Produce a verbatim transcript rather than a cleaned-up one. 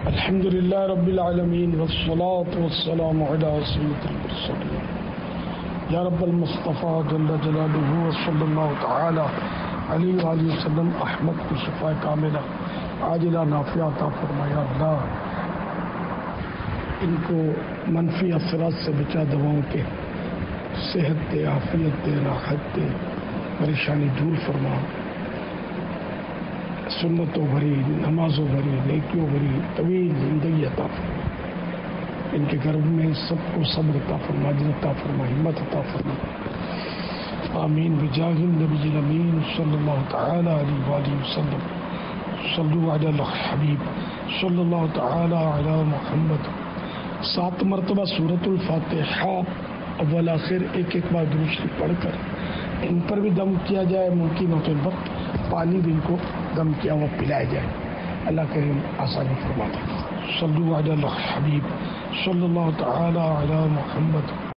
الحمد للہ رب العالمین والصلاة والسلام علی سید المرسلین یا رب المصطفیٰ جل جلالہ صلی اللہ تعالی علیہ وآلہ وسلم احمد کی شفاء کاملہ عاجلہ نافعہ عطا فرما یا اللہ، ان کو منفی اثرات سے بچا، دواؤں کے صحت دے، عافیت دے، راحت دے، پریشانی دور فرما، سنتوں بھری، نمازوں بھری، نیکیوں بھری طویل زندگی عطا فرما، ان کے گھر میں سب کو صبر عطا فرما، عجز عطا فرما، ہمت عطا فرما، آمین بجاہ النبی الامین صلی اللہ تعالی علیہ وآلہ وسلم۔ صلو علی الحبیب صلی اللہ تعالی علی محمد۔ سات مرتبہ سورۃ الفاتحہ اول آخر ایک ایک بار درود شریف پڑھ کر ان پر بھی دم کیا جائے، ممکن ہو تو وقت پانی بھی ان کو دم کیا ہوا پلایا جائے، اللہ کریم آسانی فرما دے۔ صلو علی الحبیب صلی اللہ تعالی علی محمد۔